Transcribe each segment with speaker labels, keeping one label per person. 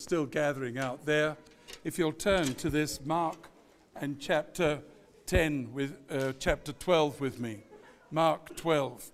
Speaker 1: Still gathering out there. If you'll turn to this Mark and chapter 12 with me. Mark 12.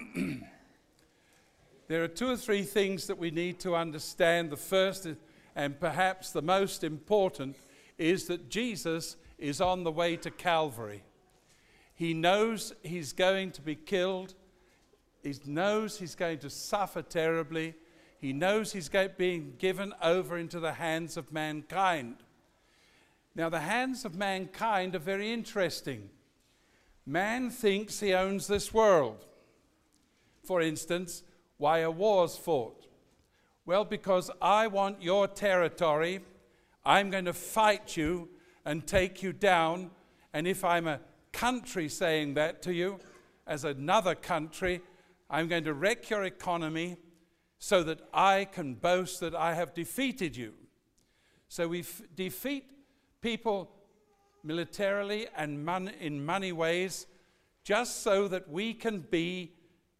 Speaker 1: There are two or three things that we need to understand. The first, and perhaps the most important, is that Jesus is on the way to Calvary. He knows he's going to be killed. He knows he's going to suffer terribly. He knows he's being given over into the hands of mankind. Now, the hands of mankind are very interesting. Man thinks he owns this world. For instance, why are wars fought? Well, because I want your territory. I'm going to fight you and take you down. And if I'm a country saying that to you, as another country, I'm going to wreck your economy so that I can boast that I have defeated you. So we defeat people militarily and in money ways just so that we can be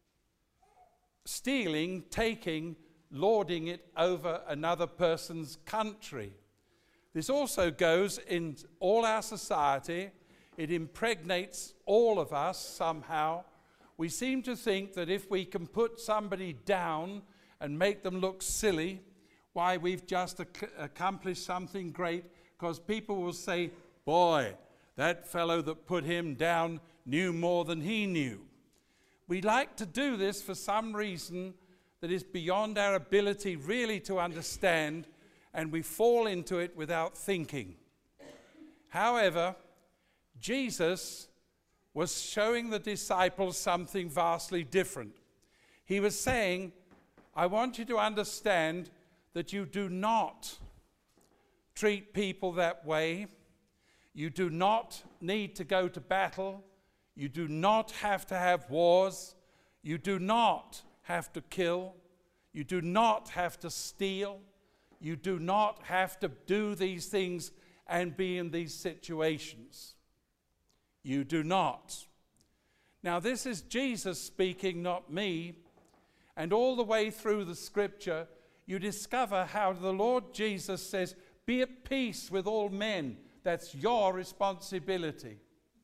Speaker 1: stealing, taking, lording it over another person's country. This also goes in all our society. It impregnates all of us somehow. We seem to think that if we can put somebody down and make them look silly, why, we've just accomplished something great, because people will say, boy, that fellow that put him down knew more than he knew. We like to do this for some reason that is beyond our ability really to understand, and we fall into it without thinking. However, Jesus was showing the disciples something vastly different. He was saying, I want you to understand that you do not treat people that way. You do not need to go to battle. You do not have to have wars. You do not have to kill. You do not have to steal. You do not have to do these things and be in these situations. You do not. Now, this is Jesus speaking, not me. And all the way through the scripture, you discover how the Lord Jesus says, be at peace with all men. That's your responsibility.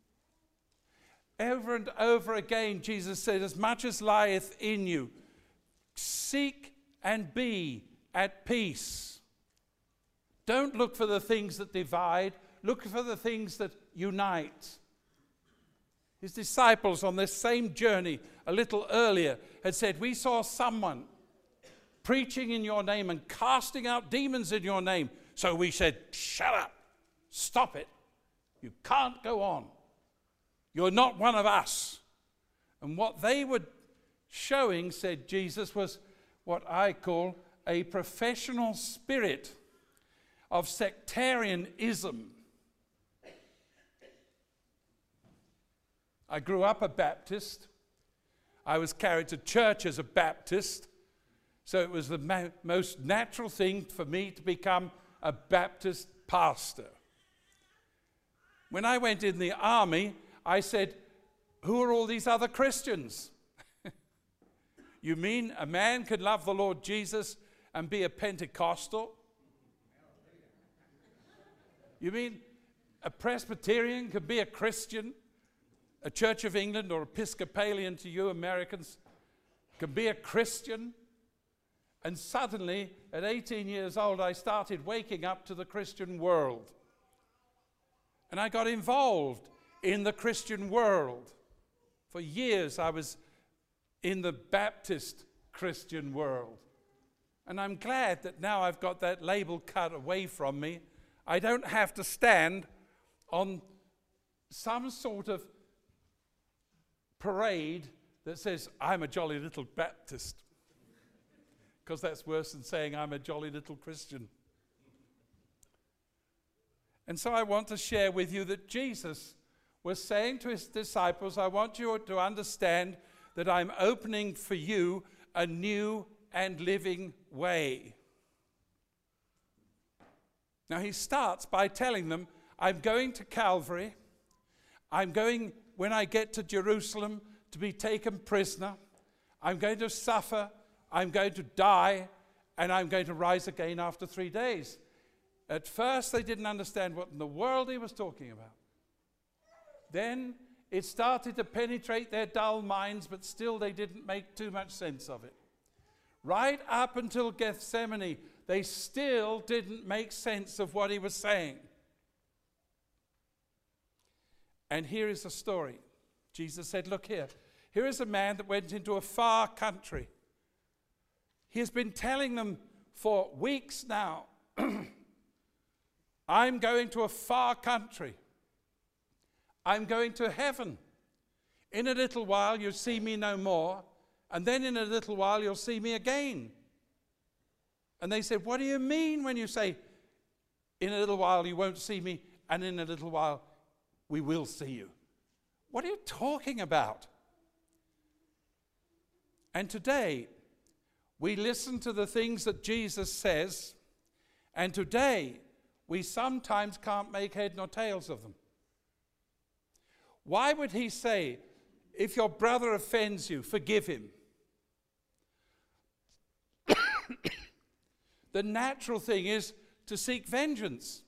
Speaker 1: Over and over again, Jesus said, as much as lieth in you, seek and be at peace. Don't look for the things that divide. Look for the things that unite. His disciples on this same journey a little earlier had said, we saw someone preaching in your name and casting out demons in your name. So we said, shut up, stop it. You can't go on. You're not one of us. And what they were showing, said Jesus, was what I call a professional spirit of sectarianism. I grew up a Baptist. I was carried to church as a Baptist. So it was the most natural thing for me to become a Baptist pastor. When I went in the army, I said, who are all these other Christians? You mean a man could love the Lord Jesus and be a Pentecostal? You mean a Presbyterian could be a Christian? A Church of England or Episcopalian to you Americans can be a Christian? And suddenly, at 18 years old, I started waking up to the Christian world. And I got involved in the Christian world. For years, I was in the Baptist Christian world. And I'm glad that now I've got that label cut away from me. I don't have to stand on some sort of parade that says, I'm a jolly little Baptist. Because that's worse than saying I'm a jolly little Christian. And so I want to share with you that Jesus was saying to his disciples, I want you to understand that I'm opening for you a new and living way. Now he starts by telling them, I'm going to Calvary. I'm going, when I get to Jerusalem, to be taken prisoner. I'm going to suffer. I'm going to die. and I'm going to rise again after 3 days. At first, they didn't understand what in the world he was talking about. Then it started to penetrate their dull minds, but still they didn't make too much sense of it. Right up until Gethsemane, they still didn't make sense of what he was saying. And here is the story. Jesus said, look here. Here is a man that went into a far country. He has been telling them for weeks now, I'm going to a far country. I'm going to heaven. In a little while you'll see me no more, and then in a little while you'll see me again. And they said, what do you mean when you say, in a little while you won't see me, and in a little while we will see you? What are you talking about? And today, we listen to the things that Jesus says, and today, we sometimes can't make head nor tails of them. Why would he say, if your brother offends you, forgive him? The natural thing is to seek vengeance.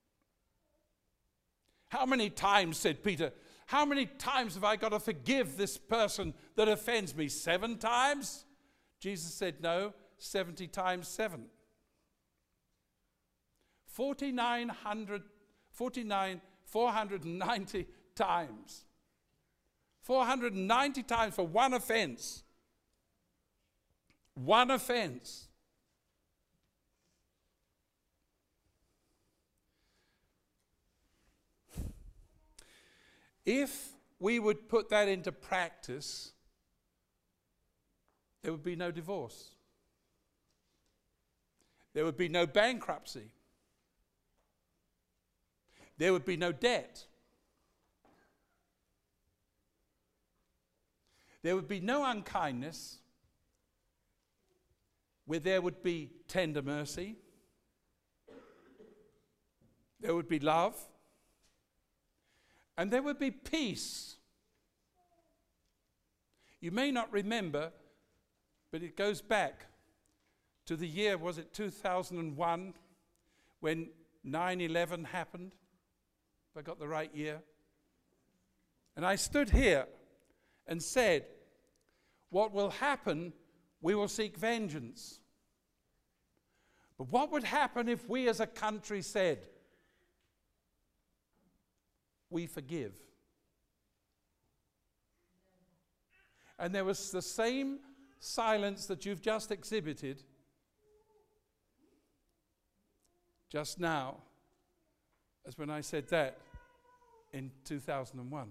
Speaker 1: How many times, said Peter, how many times have I got to forgive this person that offends me? 7 times? Jesus said, no, 70 times 7. 490 times. 490 times for one offense. One offense. If we would put that into practice, there would be no divorce. There would be no bankruptcy. There would be no debt. There would be no unkindness, where there would be tender mercy. There would be love. And there would be peace. You may not remember, but it goes back to the year, was it 2001, when 9/11 happened? If I got the right year. And I stood here and said, what will happen, we will seek vengeance. But what would happen if we as a country said, we forgive? And there was the same silence that you've just exhibited just now as when I said that in 2001.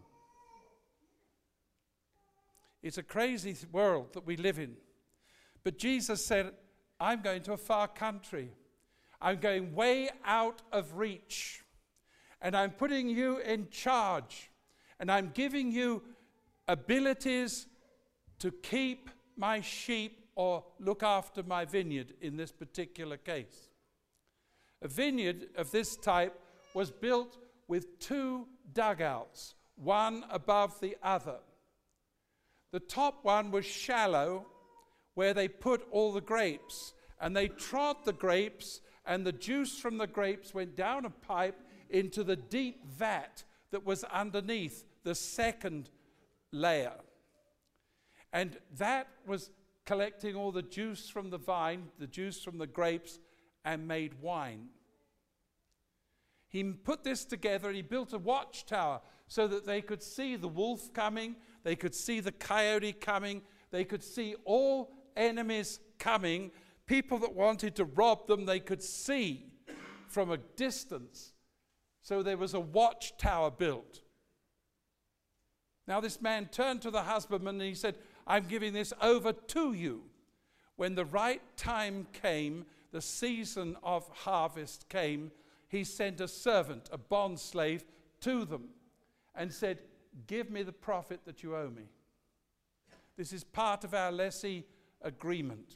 Speaker 1: It's a crazy world that we live in. But Jesus said, I'm going to a far country. I'm going way out of reach. And I'm putting you in charge. And I'm giving you abilities to keep my sheep or look after my vineyard in this particular case. A vineyard of this type was built with 2 dugouts, one above the other. The top one was shallow, where they put all the grapes, and they trod the grapes, and the juice from the grapes went down a pipe into the deep vat that was underneath the second layer. And that was collecting all the juice from the vine, the juice from the grapes, and made wine. He put this together and he built a watchtower so that they could see the wolf coming, they could see the coyote coming, they could see all enemies coming. People that wanted to rob them, they could see from a distance. So there was a watchtower built. Now this man turned to the husbandman and he said, I'm giving this over to you. When the right time came, the season of harvest came, he sent a servant, a bond slave, to them and said, give me the profit that you owe me. This is part of our lessee agreement.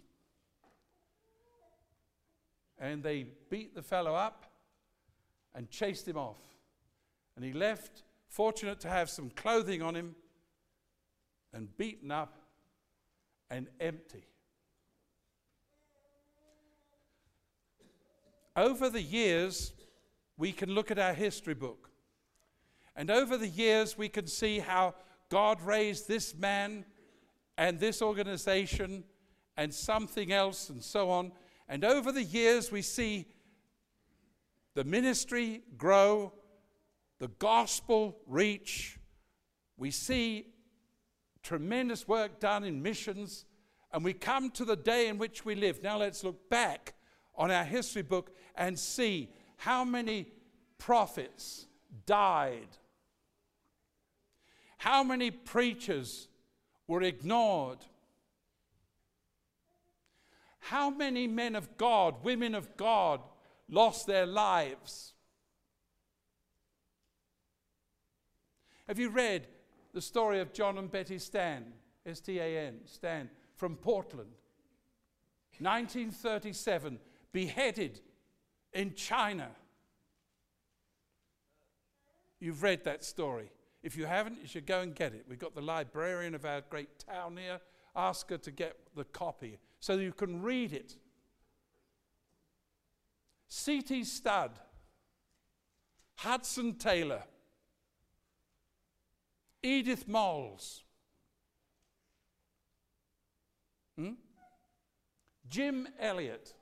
Speaker 1: And they beat the fellow up and chased him off. And he left, fortunate to have some clothing on him, and beaten up and empty. over the years, we can look at our history book. And over the years, we can see how God raised this man and this organization and something else and so on. And over the years, we see the ministry grow, the gospel reach. We see tremendous work done in missions. And we come to the day in which we live. Now let's look back on our history book and see how many prophets died. How many preachers were ignored? How many men of God, women of God, lost their lives? Have you read the story of John and Betty Stan, S-T-A-N, Stan, from Portland? 1937, beheaded in China. You've read that story. If you haven't, you should go and get it. We've got the librarian of our great town here. Ask her to get the copy so you can read it. C.T. Studd, Hudson Taylor, Edith Moles, Jim Elliot,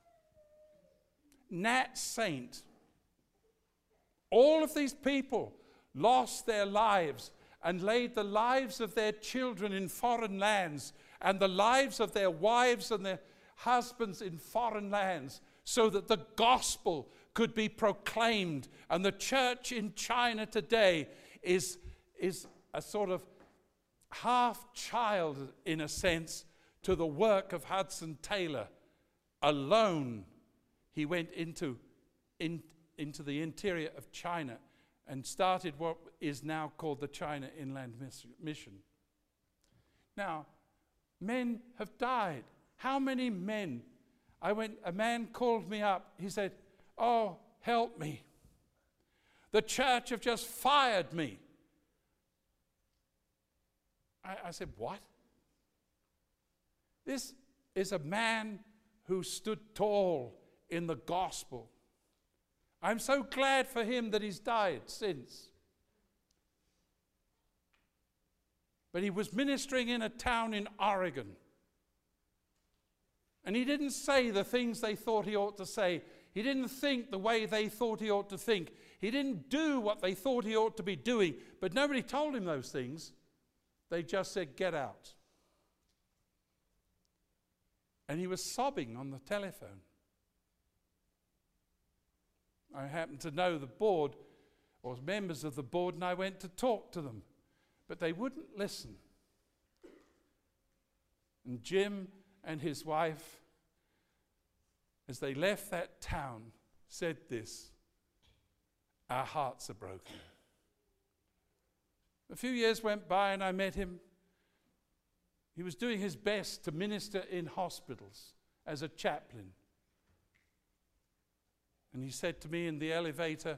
Speaker 1: Nat Saint. All of these people lost their lives and laid the lives of their children in foreign lands and the lives of their wives and their husbands in foreign lands so that the gospel could be proclaimed. And the church in China today is a sort of half-child, in a sense, to the work of Hudson Taylor. Alone, he went into the interior of China and started what is now called the China Inland Mission. Now, men have died. How many men? A man called me up. He said, "Oh, help me. The church have just fired me." I said, "What?" This is a man who stood tall in the gospel. I'm so glad for him that he's died since. But he was ministering in a town in Oregon. And he didn't say the things they thought he ought to say. He didn't think the way they thought he ought to think. He didn't do what they thought he ought to be doing. But nobody told him those things. They just said, "Get out." And he was sobbing on the telephone. I happened to know the board, or members of the board, and I went to talk to them. But they wouldn't listen. And Jim and his wife, as they left that town, said this: "Our hearts are broken." A few years went by and I met him. He was doing his best to minister in hospitals as a chaplain. And he said to me in the elevator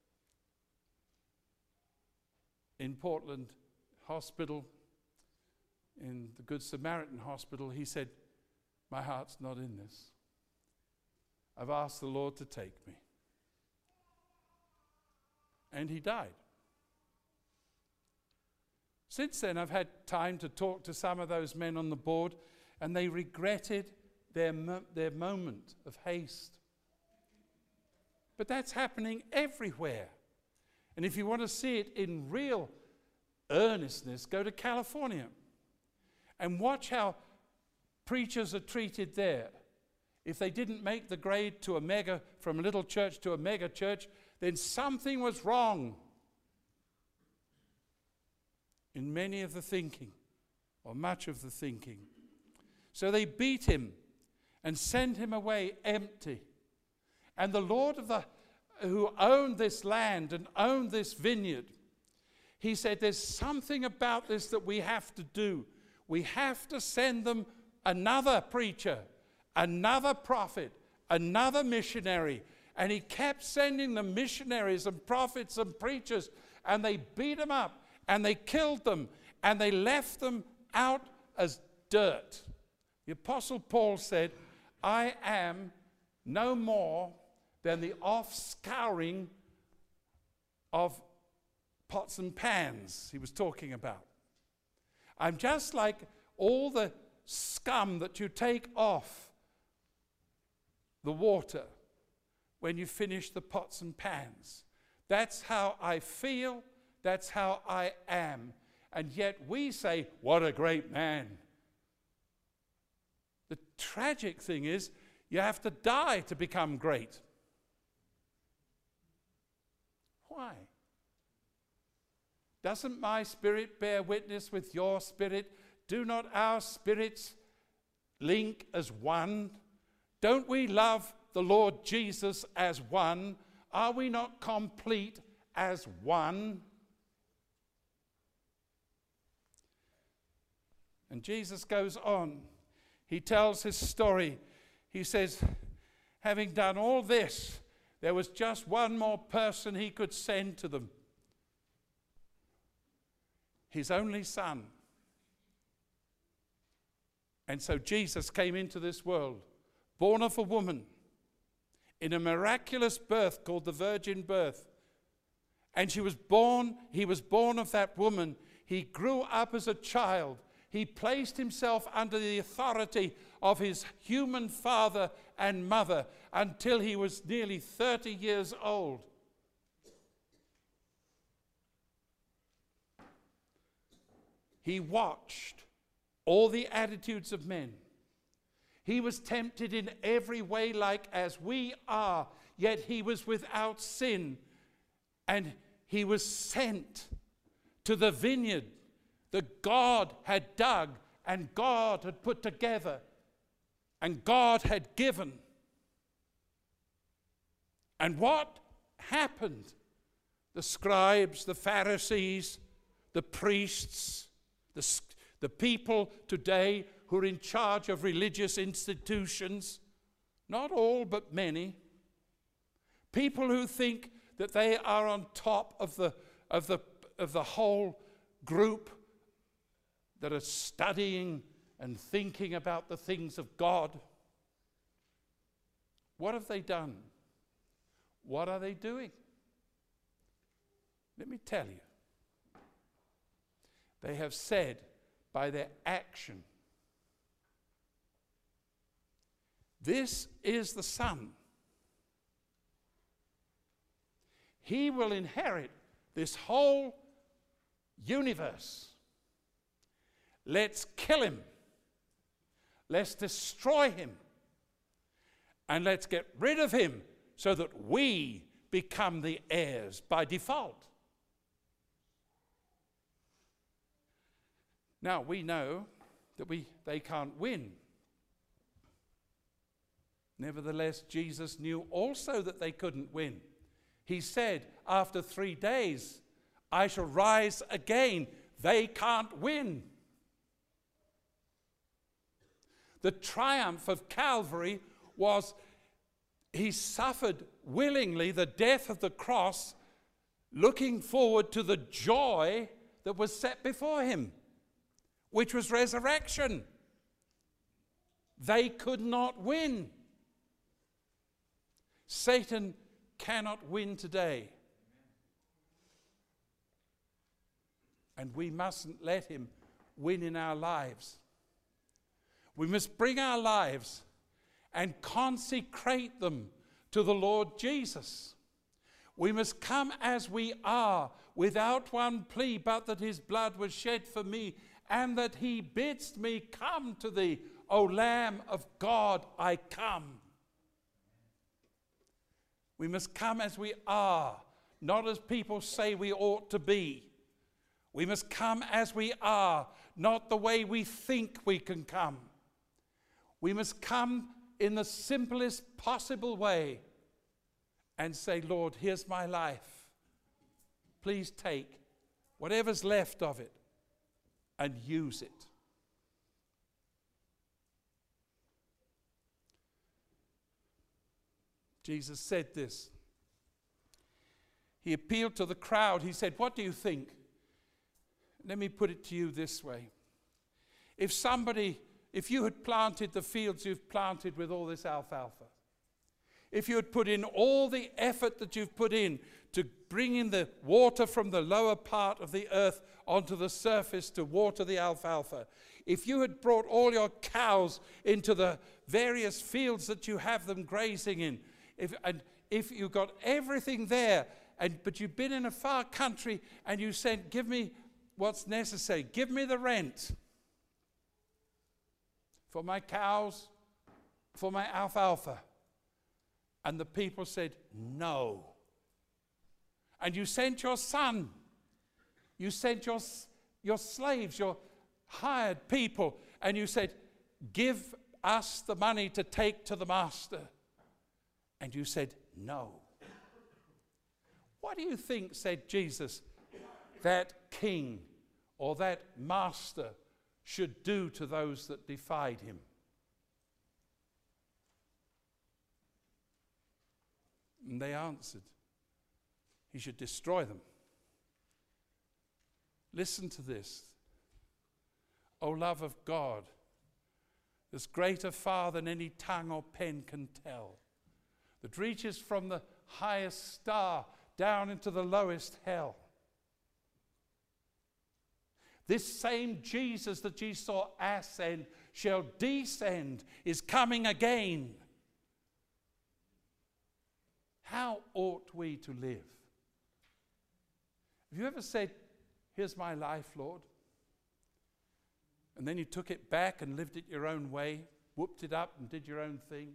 Speaker 1: in Portland Hospital, in the Good Samaritan Hospital, he said, "My heart's not in this. I've asked the Lord to take me." And he died. Since then, I've had time to talk to some of those men on the board, and they regretted their moment of haste. But that's happening everywhere. And if you want to see it in real earnestness, go to California and watch how preachers are treated there. If they didn't make the grade to from a little church to a mega church, then something was wrong in many of the thinking, or much of the thinking. So they beat him and sent him away empty. And the Lord who owned this land and owned this vineyard, he said, "There's something about this that we have to do. We have to send them another preacher, another prophet, another missionary." And he kept sending them missionaries and prophets and preachers, and they beat them up, and they killed them, and they left them out as dirt. The Apostle Paul said, "I am no more than the off-scouring of pots and pans he was talking about. I'm just like all the scum that you take off the water when you finish the pots and pans. That's how I feel. That's how I am. And yet we say, what a great man. The tragic thing is, you have to die to become great. Why? Doesn't my spirit bear witness with your spirit? Do not our spirits link as one? Don't we love the Lord Jesus as one? Are we not complete as one? And Jesus goes on. He tells his story. He says, having done all this, there was just one more person he could send to them. His only son. And so Jesus came into this world, born of a woman, in a miraculous birth called the virgin birth. And he was born of that woman. He grew up as a child. He placed himself under the authority of his human father and mother until he was nearly 30 years old. He watched all the attitudes of men. He was tempted in every way like as we are, yet he was without sin. And he was sent to the vineyard that God had dug and God had put together and God had given. And what happened? The scribes, the Pharisees, the priests, the people today who are in charge of religious institutions, not all but many, people who think that they are on top of the whole group that are studying and thinking about the things of God. What have they done? What are they doing? Let me tell you. They have said by their action, this is the Son. He will inherit this whole universe. Let's kill him. Let's destroy him. And let's get rid of him so that we become the heirs by default. Now, we know that they can't win. Nevertheless, Jesus knew also that they couldn't win. He said, after 3 days, I shall rise again. They can't win. The triumph of Calvary was he suffered willingly the death of the cross, looking forward to the joy that was set before him, which was resurrection. They could not win. Satan cannot win today. And we mustn't let him win in our lives. We must bring our lives and consecrate them to the Lord Jesus. We must come as we are, without one plea, but that his blood was shed for me, and that he bids me come to thee, O Lamb of God, I come. We must come as we are, not as people say we ought to be. We must come as we are, not the way we think we can come. We must come in the simplest possible way and say, Lord, here's my life. Please take whatever's left of it and use it. Jesus said this. He appealed to the crowd. He said, what do you think? Let me put it to you this way. If you had planted the fields you've planted with all this alfalfa, if you had put in all the effort that you've put in to bring in the water from the lower part of the earth onto the surface to water the alfalfa, if you had brought all your cows into the various fields that you have them grazing in, if you got everything there, but you've been in a far country and you said, give me what's necessary, give me the rent for my cows, for my alfalfa. And the people said, no. And you sent your son, you sent your slaves, your hired people, and you said, give us the money to take to the master. And you said, no. What do you think, said Jesus, that king or that master should do to those that defied him? And they answered, he should destroy them. Listen to this. O love of God, is greater far than any tongue or pen can tell, that reaches from the highest star down into the lowest hell. This same Jesus that ye saw ascend shall descend, is coming again. How ought we to live? Have you ever said, here's my life, Lord? And then you took it back and lived it your own way, whooped it up and did your own thing?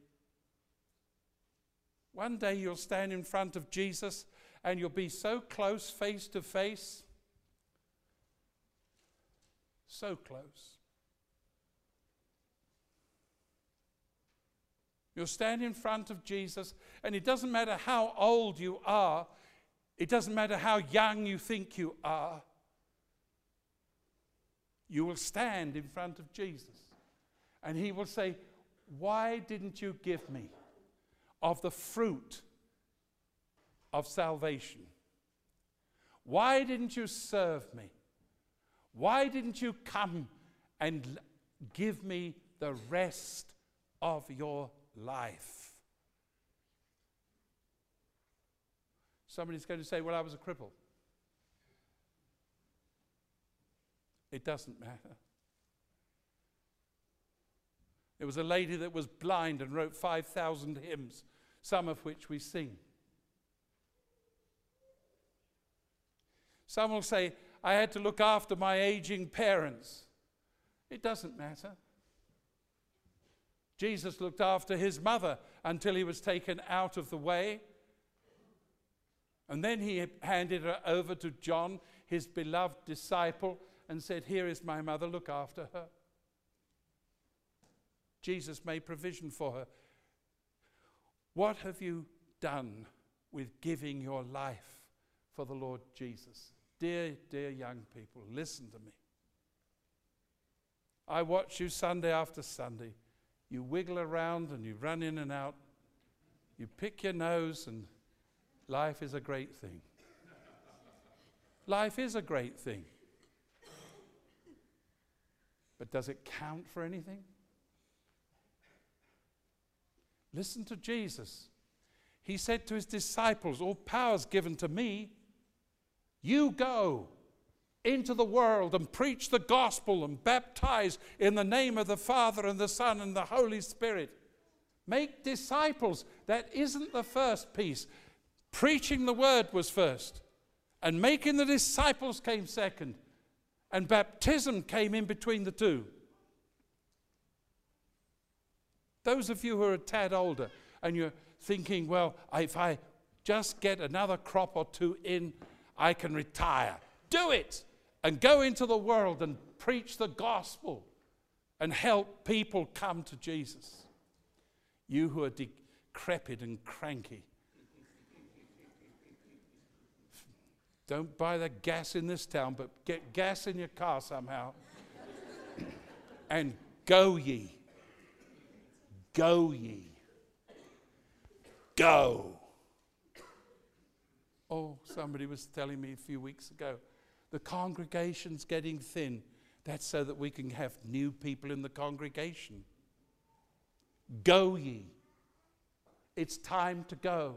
Speaker 1: One day you'll stand in front of Jesus and you'll be so close, face to face. So close. You'll stand in front of Jesus, and it doesn't matter how old you are, it doesn't matter how young you think you are, you will stand in front of Jesus. And he will say, why didn't you give me of the fruit of salvation? Why didn't you serve me? Why didn't you come and give me the rest of your life? Somebody's going to say, well, I was a cripple. It doesn't matter. There was a lady that was blind and wrote 5,000 hymns, some of which we sing. Some will say, I had to look after my aging parents. It doesn't matter. Jesus looked after his mother until he was taken out of the way. And then he handed her over to John, his beloved disciple, and said, here is my mother, look after her. Jesus made provision for her. What have you done with giving your life for the Lord Jesus? Dear, dear young people, listen to me. I watch you Sunday after Sunday. You wiggle around and you run in and out. You pick your nose, and life is a great thing. Life is a great thing. But does it count for anything? Listen to Jesus. He said to his disciples, all power is given to me. You go into the world and preach the gospel and baptize in the name of the Father and the Son and the Holy Spirit. Make disciples. That isn't the first piece. Preaching the word was first. And making the disciples came second. And baptism came in between the two. Those of you who are a tad older and you're thinking, well, if I just get another crop or two in, I can retire. Do it and go into the world and preach the gospel and help people come to Jesus. You who are decrepit and cranky, don't buy the gas in this town, but get gas in your car somehow. And go ye. Go ye. Go. Oh, somebody was telling me a few weeks ago, the congregation's getting thin. That's so that we can have new people in the congregation. Go ye. It's time to go.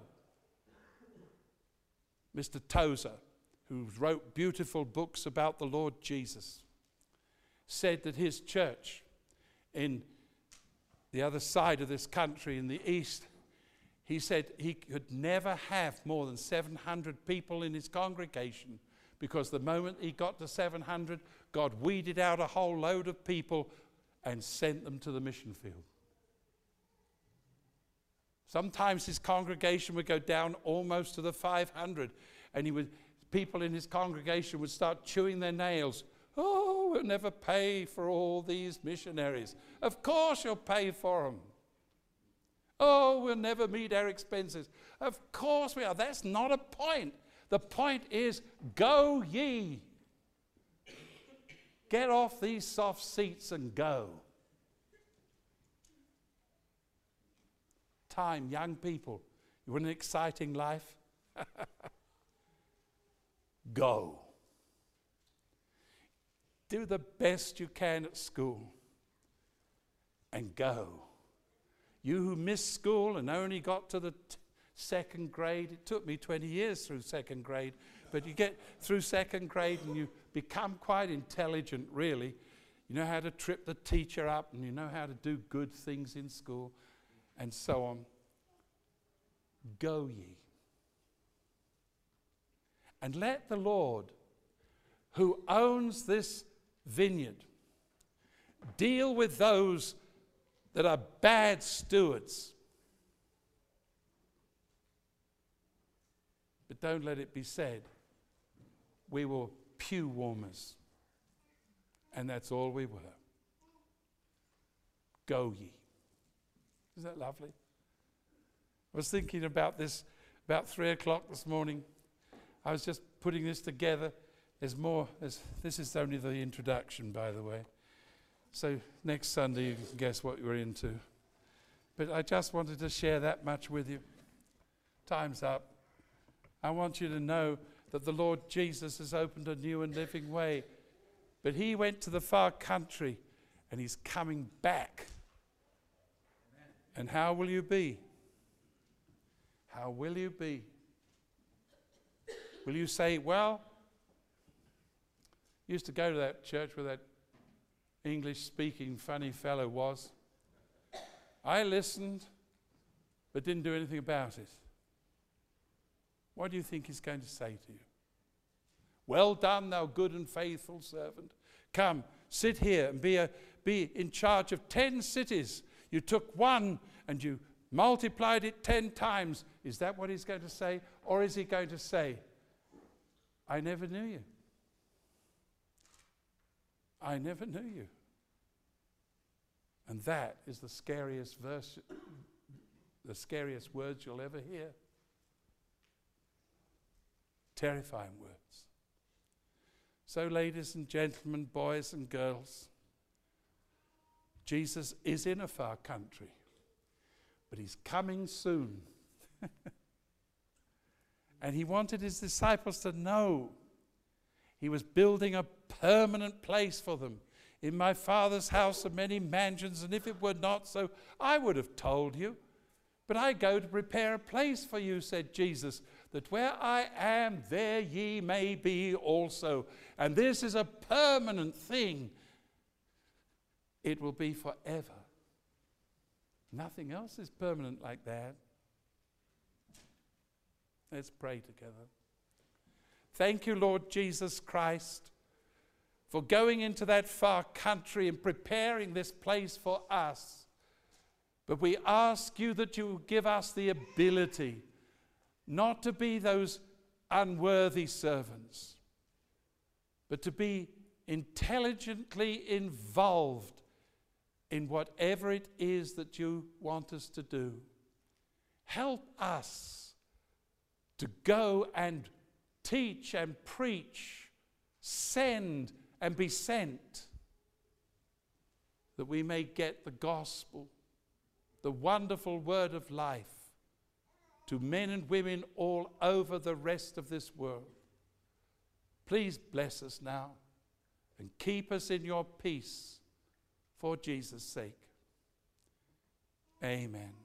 Speaker 1: Mr. Tozer, who wrote beautiful books about the Lord Jesus, said that his church in the other side of this country, in the east, he said he could never have more than 700 people in his congregation, because the moment he got to 700, God weeded out a whole load of people and sent them to the mission field. Sometimes his congregation would go down almost to the 500, and people in his congregation would start chewing their nails. Oh, we'll never pay for all these missionaries. Of course you'll pay for them. Oh, we'll never meet our expenses. Of course we are. That's not a point. The point is, go ye. Get off these soft seats and go. Time, young people, you want an exciting life? Go. Do the best you can at school and go. You who missed school and only got to the second grade, it took me 20 years through second grade, but you get through second grade and you become quite intelligent, really. You know how to trip the teacher up, and you know how to do good things in school, and so on. Go ye. And let the Lord, who owns this vineyard, deal with those that are bad stewards. But don't let it be said, we were pew warmers. And that's all we were. Go ye. Isn't that lovely? I was thinking about this about 3 o'clock this morning. I was just putting this together. There's more. This is only the introduction, by the way. So next Sunday you can guess what we're into. But I just wanted to share that much with you. Time's up. I want you to know that the Lord Jesus has opened a new and living way. But he went to the far country and he's coming back. Amen. And how will you be? How will you be? Will you say, well, used to go to that church where that English-speaking funny fellow was. I listened, but didn't do anything about it. What do you think he's going to say to you? Well done, thou good and faithful servant. Come, sit here and be in charge of 10 cities. You took one and you multiplied it 10 times. Is that what he's going to say? Or is he going to say, I never knew you. I never knew you. And that is the scariest verse, the scariest words you'll ever hear. Terrifying words. So, ladies and gentlemen, boys and girls, Jesus is in a far country, but he's coming soon. And he wanted his disciples to know he was building a permanent place for them. In my Father's house are many mansions, and if it were not so, I would have told you. But I go to prepare a place for you, said Jesus, that where I am, there ye may be also. And this is a permanent thing. It will be forever. Nothing else is permanent like that. Let's pray together. Thank you, Lord Jesus Christ, for going into that far country and preparing this place for us. But we ask you that you will give us the ability not to be those unworthy servants, but to be intelligently involved in whatever it is that you want us to do. Help us to go and teach and preach, send and be sent, that we may get the gospel, the wonderful word of life, to men and women all over the rest of this world. Please bless us now and keep us in your peace for Jesus' sake. Amen.